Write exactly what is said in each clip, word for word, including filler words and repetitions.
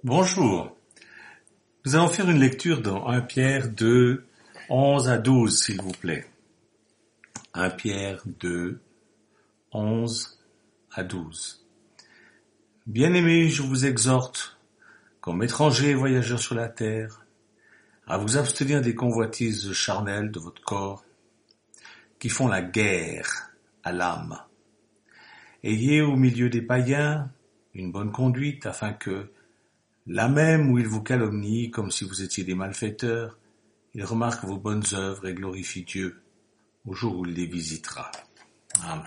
Bonjour. Nous allons faire une lecture dans un Pierre deux, onze à douze, s'il vous plaît. un Pierre deux, onze à douze. Bien-aimés, je vous exhorte, comme étrangers et voyageurs sur la terre, à vous abstenir des convoitises charnelles de votre corps, qui font la guerre à l'âme. Ayez au milieu des païens une bonne conduite, afin que, là même où ils vous calomnient comme si vous étiez des malfaiteurs, ils remarquent vos bonnes œuvres et glorifient Dieu au jour où il les visitera. Amen.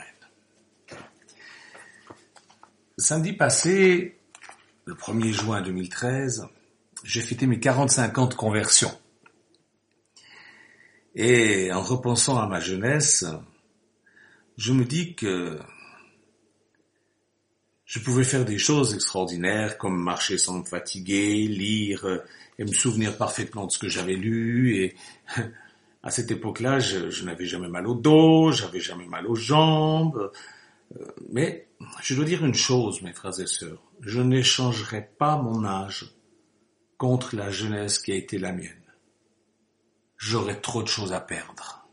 Samedi passé, le premier juin deux mille treize, j'ai fêté mes quarante-cinq ans de conversion. Et en repensant à ma jeunesse, je me dis que je pouvais faire des choses extraordinaires comme marcher sans me fatiguer, lire et me souvenir parfaitement de ce que j'avais lu. Et à cette époque-là, je, je n'avais jamais mal au dos, j'avais jamais mal aux jambes. Mais je dois dire une chose, mes frères et sœurs, je n'échangerai pas mon âge contre la jeunesse qui a été la mienne. J'aurais trop de choses à perdre.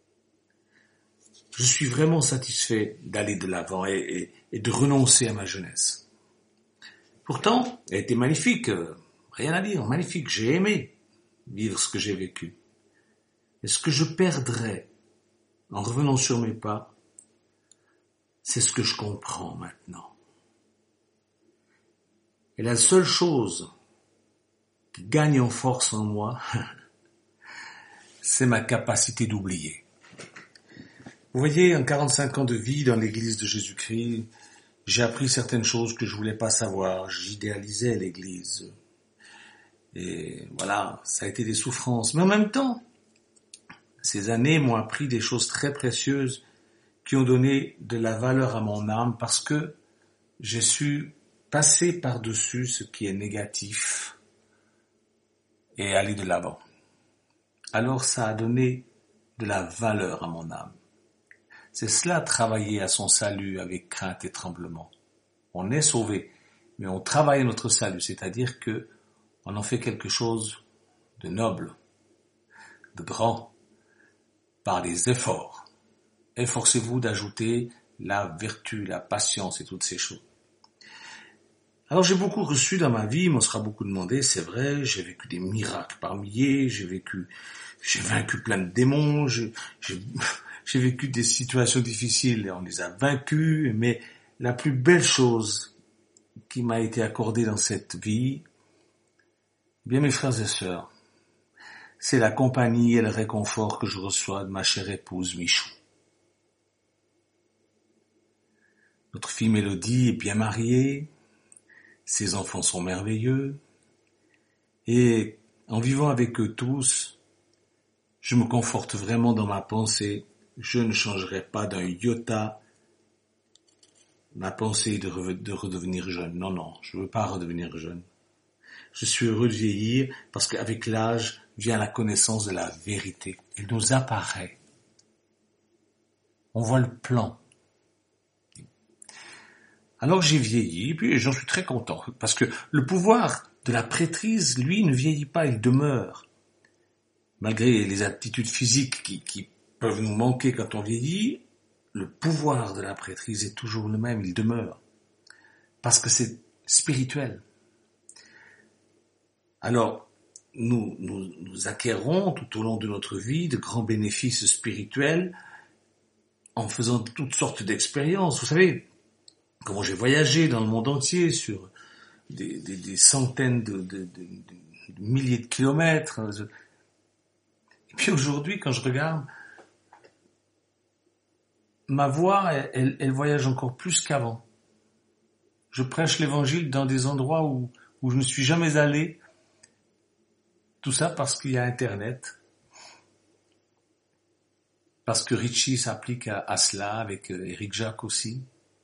Je suis vraiment satisfait d'aller de l'avant et, et, et de renoncer à ma jeunesse. Pourtant, elle était magnifique, rien à dire, magnifique. J'ai aimé vivre ce que j'ai vécu. Et ce que je perdrais en revenant sur mes pas, c'est ce que je comprends maintenant. Et la seule chose qui gagne en force en moi, c'est ma capacité d'oublier. Vous voyez, en quarante-cinq ans de vie dans l'église de Jésus-Christ, j'ai appris certaines choses que je voulais pas savoir. J'idéalisais l'église. Et voilà, ça a été des souffrances. Mais en même temps, ces années m'ont appris des choses très précieuses qui ont donné de la valeur à mon âme parce que j'ai su passer par-dessus ce qui est négatif et aller de l'avant. Alors ça a donné de la valeur à mon âme. C'est cela, travailler à son salut avec crainte et tremblement. On est sauvé, mais on travaille à notre salut, c'est-à-dire que on en fait quelque chose de noble, de grand, par des efforts. Efforcez-vous d'ajouter la vertu, la patience et toutes ces choses. Alors j'ai beaucoup reçu dans ma vie, m'en sera beaucoup demandé, c'est vrai, j'ai vécu des miracles par milliers, j'ai vécu, j'ai vaincu plein de démons, j'ai, j'ai, j'ai vécu des situations difficiles et on les a vaincues, mais la plus belle chose qui m'a été accordée dans cette vie, bien mes frères et sœurs, c'est la compagnie et le réconfort que je reçois de ma chère épouse Michou. Notre fille Mélodie est bien mariée, ses enfants sont merveilleux, et en vivant avec eux tous, je me conforte vraiment dans ma pensée. Je ne changerai pas d'un iota ma pensée de, re- de redevenir jeune. Non, non, je ne veux pas redevenir jeune. Je suis heureux de vieillir parce qu'avec l'âge vient la connaissance de la vérité. Elle nous apparaît. On voit le plan. Alors j'ai vieilli, et puis j'en suis très content, parce que le pouvoir de la prêtrise, lui, ne vieillit pas, il demeure. Malgré les aptitudes physiques qui, qui peuvent nous manquer quand on vieillit, le pouvoir de la prêtrise est toujours le même, il demeure. Parce que c'est spirituel. Alors, nous, nous, nous acquérons tout au long de notre vie de grands bénéfices spirituels en faisant toutes sortes d'expériences. Vous savez, comment j'ai voyagé dans le monde entier sur des, des, des centaines de, de, de, de milliers de kilomètres. Et puis aujourd'hui, quand je regarde, ma voix, elle, elle voyage encore plus qu'avant. Je prêche l'évangile dans des endroits où, où je ne suis jamais allé. Tout ça parce qu'il y a Internet. Parce que Richie s'applique à, à cela, avec Eric Jacques aussi.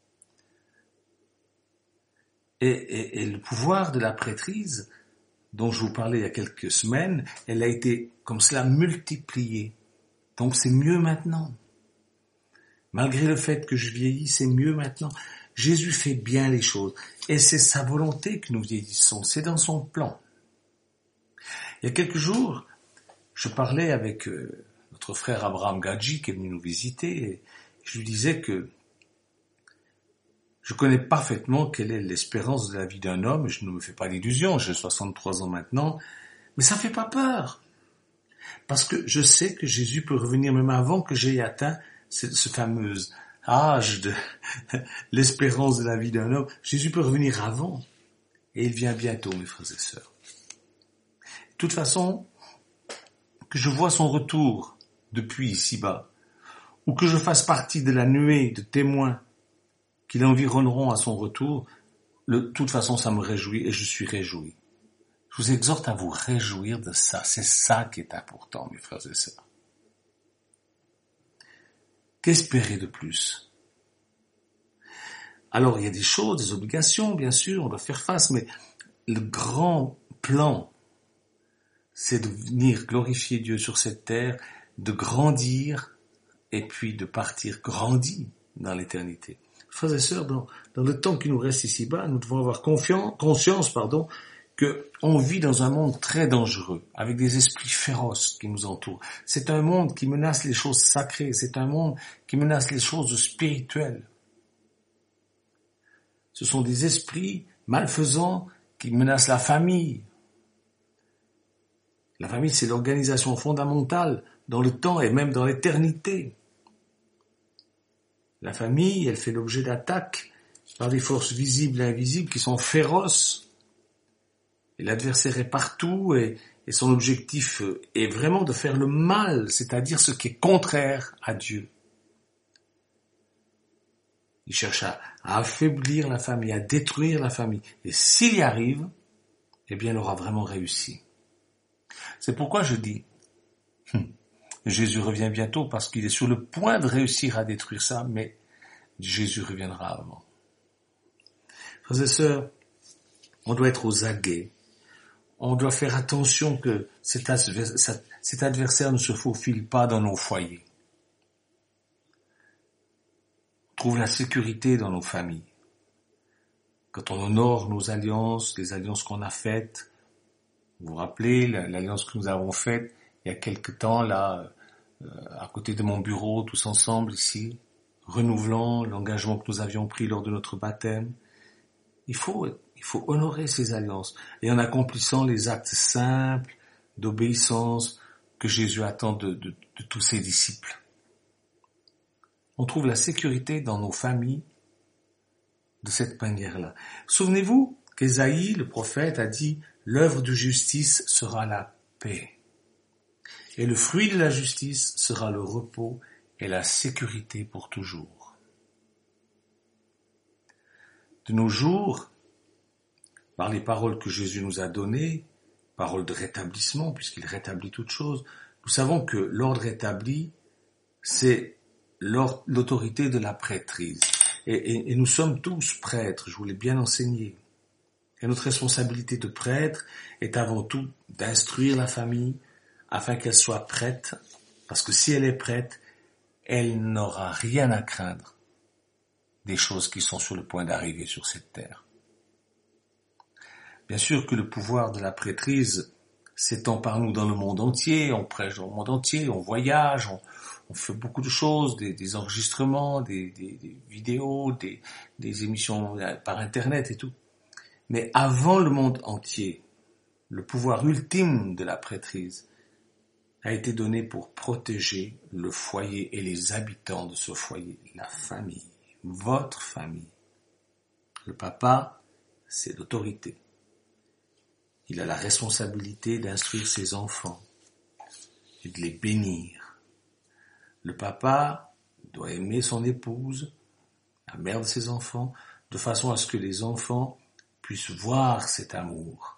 Et, et, et le pouvoir de la prêtrise, dont je vous parlais il y a quelques semaines, elle a été comme cela multipliée. Donc c'est mieux maintenant. Malgré le fait que je vieillis, c'est mieux maintenant. Jésus fait bien les choses. Et c'est sa volonté que nous vieillissons. C'est dans son plan. Il y a quelques jours, je parlais avec euh, notre frère Abraham Gadji qui est venu nous visiter et je lui disais que je connais parfaitement quelle est l'espérance de la vie d'un homme. Je ne me fais pas d'illusions, j'ai soixante-trois ans maintenant, mais ça ne fait pas peur. Parce que je sais que Jésus peut revenir même avant que j'aie atteint ce, ce fameux âge de l'espérance de la vie d'un homme. Jésus peut revenir avant. Et il vient bientôt, mes frères et sœurs. De toute façon, que je vois son retour depuis ici-bas, ou que je fasse partie de la nuée de témoins qui l'environneront à son retour, de toute façon, ça me réjouit et je suis réjoui. Je vous exhorte à vous réjouir de ça. C'est ça qui est important, mes frères et sœurs. Qu'espérer de plus? Alors, il y a des choses, des obligations, bien sûr, on doit faire face, mais le grand plan, c'est de venir glorifier Dieu sur cette terre, de grandir, et puis de partir grandi dans l'éternité. Frères et sœurs, dans, dans le temps qui nous reste ici-bas, nous devons avoir confiance, conscience, pardon, qu'on vit dans un monde très dangereux, avec des esprits féroces qui nous entourent. C'est un monde qui menace les choses sacrées, c'est un monde qui menace les choses spirituelles. Ce sont des esprits malfaisants qui menacent la famille. La famille, c'est l'organisation fondamentale dans le temps et même dans l'éternité. La famille, elle fait l'objet d'attaques par des forces visibles et invisibles qui sont féroces. Et l'adversaire est partout et, et son objectif est vraiment de faire le mal, c'est-à-dire ce qui est contraire à Dieu. Il cherche à, à affaiblir la famille, à détruire la famille. Et s'il y arrive, eh bien, il aura vraiment réussi. C'est pourquoi je dis, hum, Jésus revient bientôt parce qu'il est sur le point de réussir à détruire ça, mais Jésus reviendra avant. Frères et sœurs, on doit être aux aguets. On doit faire attention que cet adversaire, cet adversaire ne se faufile pas dans nos foyers. On trouve la sécurité dans nos familles. Quand on honore nos alliances, les alliances qu'on a faites, vous vous rappelez l'alliance que nous avons faite il y a quelque temps, là, à côté de mon bureau, tous ensemble ici, renouvelant l'engagement que nous avions pris lors de notre baptême. Il faut, il faut honorer ces alliances et en accomplissant les actes simples d'obéissance que Jésus attend de, de, de tous ses disciples. On trouve la sécurité dans nos familles de cette manière-là. Souvenez-vous qu'Ésaïe, le prophète, a dit « L'œuvre de justice sera la paix. Et le fruit de la justice sera le repos et la sécurité pour toujours. » De nos jours, par les paroles que Jésus nous a données, paroles de rétablissement, puisqu'il rétablit toutes choses, nous savons que l'ordre établi, c'est l'autorité de la prêtrise. Et, et, et nous sommes tous prêtres, je vous l'ai bien enseigné. Et notre responsabilité de prêtre est avant tout d'instruire la famille afin qu'elle soit prête, parce que si elle est prête, elle n'aura rien à craindre des choses qui sont sur le point d'arriver sur cette terre. Bien sûr que le pouvoir de la prêtrise s'étend par nous dans le monde entier, on prêche dans le monde entier, on voyage, on, on fait beaucoup de choses, des, des enregistrements, des, des, des vidéos, des, des émissions par Internet et tout. Mais avant le monde entier, le pouvoir ultime de la prêtrise a été donné pour protéger le foyer et les habitants de ce foyer, la famille, votre famille. Le papa, c'est l'autorité. Il a la responsabilité d'instruire ses enfants et de les bénir. Le papa doit aimer son épouse, la mère de ses enfants, de façon à ce que les enfants puissent voir cet amour.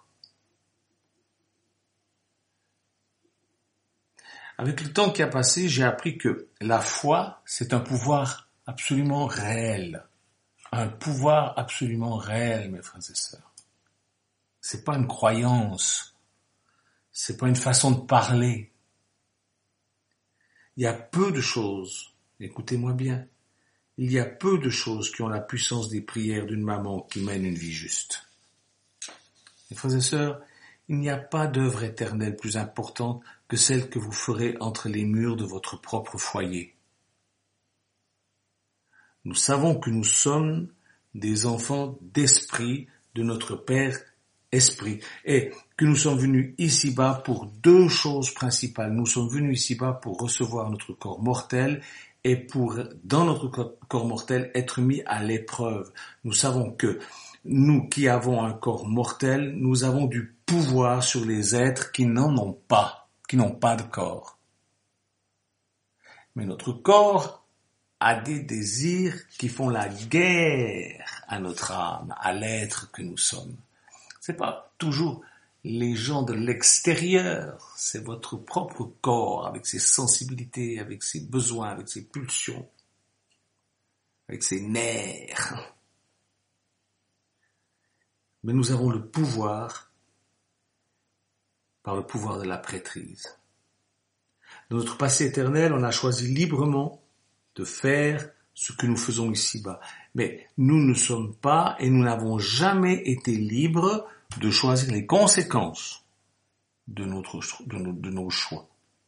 Avec le temps qui a passé, j'ai appris que la foi, c'est un pouvoir absolument réel. Un pouvoir absolument réel, mes frères et sœurs. C'est pas une croyance. C'est pas une façon de parler. Il y a peu de choses, écoutez-moi bien, il y a peu de choses qui ont la puissance des prières d'une maman qui mène une vie juste. Mes frères et sœurs, il n'y a pas d'œuvre éternelle plus importante que celle que vous ferez entre les murs de votre propre foyer. Nous savons que nous sommes des enfants d'esprit de notre Père Esprit et que nous sommes venus ici-bas pour deux choses principales. Nous sommes venus ici-bas pour recevoir notre corps mortel et pour, dans notre corps mortel, être mis à l'épreuve. Nous savons que nous qui avons un corps mortel, nous avons du pouvoir sur les êtres qui n'en ont pas, qui n'ont pas de corps. Mais notre corps a des désirs qui font la guerre à notre âme, à l'être que nous sommes. C'est pas toujours les gens de l'extérieur, c'est votre propre corps avec ses sensibilités, avec ses besoins, avec ses pulsions, avec ses nerfs. Mais nous avons le pouvoir par le pouvoir de la prêtrise. Dans notre passé éternel, on a choisi librement de faire ce que nous faisons ici-bas. Mais nous ne sommes pas et nous n'avons jamais été libres de choisir les conséquences de, notre, de, nos, de nos choix.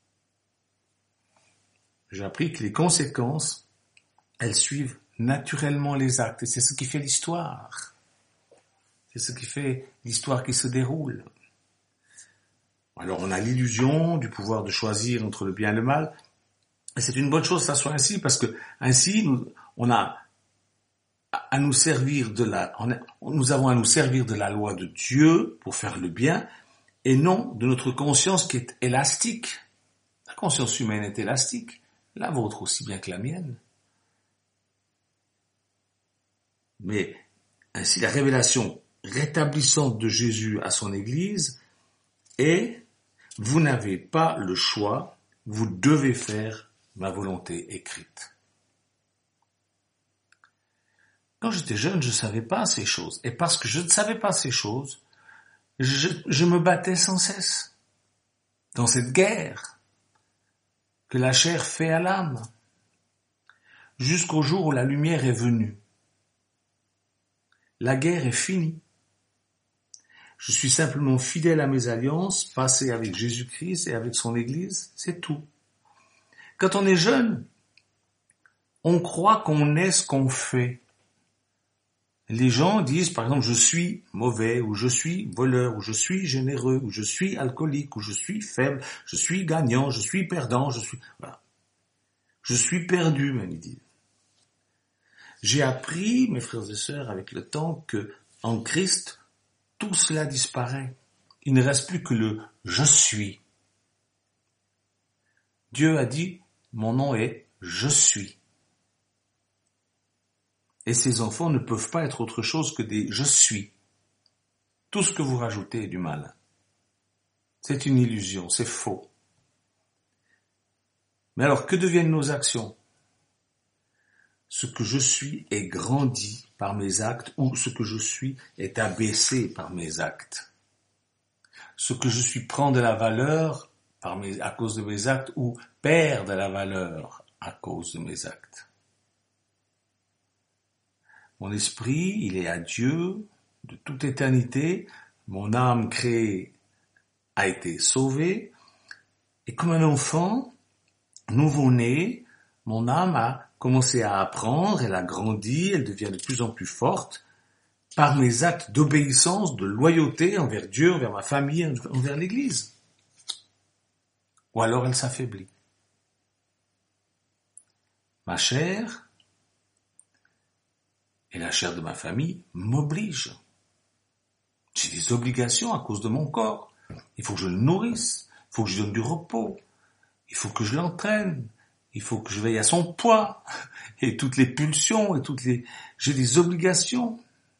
J'ai appris que les conséquences, elles suivent naturellement les actes. Et c'est ce qui fait l'histoire. C'est ce qui fait l'histoire qui se déroule. Alors on a l'illusion du pouvoir de choisir entre le bien et le mal. Et c'est une bonne chose que ça soit ainsi, parce que ainsi, nous, on a à nous servir de la, on a, nous avons à nous servir de la loi de Dieu pour faire le bien, et non de notre conscience qui est élastique. La conscience humaine est élastique, la vôtre aussi bien que la mienne. Mais ainsi, la révélation rétablissante de Jésus à son Église est, vous n'avez pas le choix, vous devez faire ma volonté écrite. Quand j'étais jeune, je ne savais pas ces choses. Et parce que je ne savais pas ces choses, je, je me battais sans cesse dans cette guerre que la chair fait à l'âme, jusqu'au jour où la lumière est venue. La guerre est finie. Je suis simplement fidèle à mes alliances, passées avec Jésus-Christ et avec son Église, c'est tout. Quand on est jeune, on croit qu'on est ce qu'on fait. Les gens disent, par exemple, je suis mauvais, ou je suis voleur, ou je suis généreux, ou je suis alcoolique, ou je suis faible, je suis gagnant, je suis perdant, je suis... Voilà. Je suis perdu, même, ils disent. J'ai appris, mes frères et sœurs, avec le temps, que en Christ, tout cela disparaît. Il ne reste plus que le « je suis ». Dieu a dit, mon nom est « je suis ». Et ces enfants ne peuvent pas être autre chose que des « je suis ». Tout ce que vous rajoutez est du mal. C'est une illusion, c'est faux. Mais alors, que deviennent nos actions ? Ce que je suis est grandi par mes actes, ou ce que je suis est abaissé par mes actes. Ce que je suis prend de la valeur par mes, à cause de mes actes, ou perd de la valeur à cause de mes actes. Mon esprit, il est à Dieu de toute éternité. Mon âme créée a été sauvée. Et comme un enfant nouveau-né, mon âme a commencé à apprendre, elle a grandi, elle devient de plus en plus forte par mes actes d'obéissance, de loyauté envers Dieu, envers ma famille, envers l'Église. Ou alors elle s'affaiblit. Ma chair et la chair de ma famille m'oblige. J'ai des obligations à cause de mon corps. Il faut que je le nourrisse, il faut que je lui donne du repos, il faut que je l'entraîne, il faut que je veille à son poids, et toutes les pulsions, et toutes les... J'ai des obligations.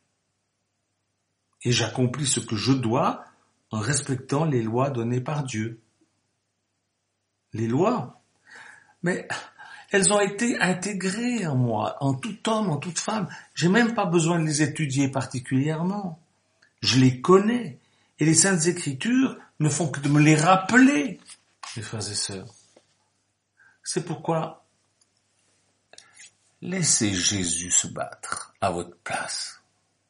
Et j'accomplis ce que je dois en respectant les lois données par Dieu. Les lois. Mais... elles ont été intégrées en moi, en tout homme, en toute femme. J'ai même pas besoin de les étudier particulièrement. Je les connais. Et les Saintes Écritures ne font que de me les rappeler, mes frères et sœurs. C'est pourquoi Laissez Jésus se battre à votre place.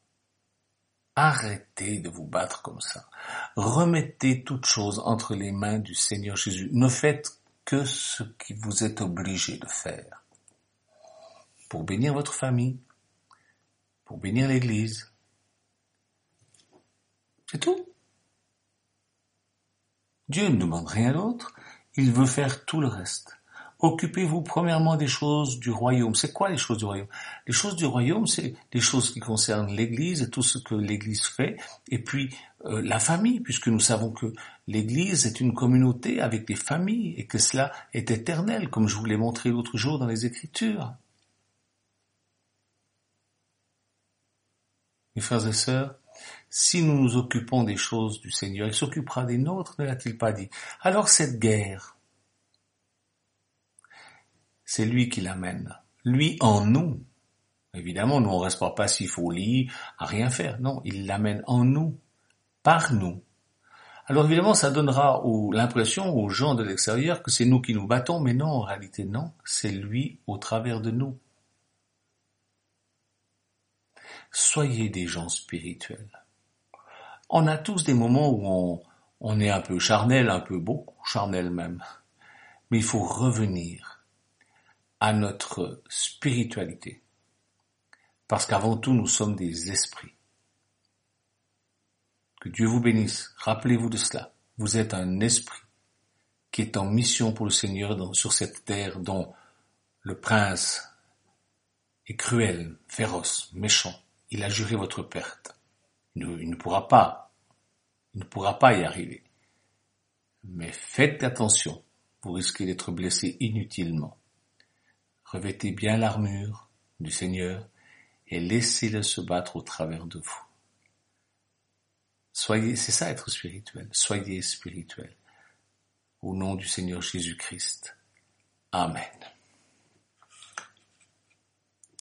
Arrêtez de vous battre comme ça. Remettez toutes choses entre les mains du Seigneur Jésus. Ne faites que ce que vous êtes obligé de faire pour bénir votre famille, pour bénir l'Église. C'est tout. Dieu ne demande rien d'autre. Il veut faire tout le reste. Occupez-vous premièrement des choses du royaume. C'est quoi les choses du royaume? Les choses du royaume, c'est les choses qui concernent l'Église et tout ce que l'Église fait, et puis euh, la famille, puisque nous savons que l'Église est une communauté avec des familles et que cela est éternel, comme je vous l'ai montré l'autre jour dans les Écritures. Mes frères et sœurs, si nous nous occupons des choses du Seigneur, il s'occupera des nôtres, ne l'a-t-il pas dit? Alors cette guerre, c'est lui qui l'amène. Lui en nous. Évidemment, nous on reste pas passifs au lit, à rien faire. Non, il l'amène en nous, par nous. Alors évidemment, ça donnera au, l'impression aux gens de l'extérieur que c'est nous qui nous battons, mais non, en réalité non, c'est lui au travers de nous. Soyez des gens spirituels. On a tous des moments où on, on est un peu charnel, un peu beaucoup charnel même. Mais il faut revenir à notre spiritualité. Parce qu'avant tout, nous sommes des esprits. Que Dieu vous bénisse. Rappelez-vous de cela. Vous êtes un esprit qui est en mission pour le Seigneur dans, sur cette terre dont le prince est cruel, féroce, méchant. Il a juré votre perte. Il ne, il ne pourra pas. Il ne pourra pas y arriver. Mais faites attention. Vous risquez d'être blessé inutilement. Revêtez bien l'armure du Seigneur et laissez-le se battre au travers de vous. Soyez, c'est ça être spirituel. Soyez spirituel. Au nom du Seigneur Jésus-Christ. Amen.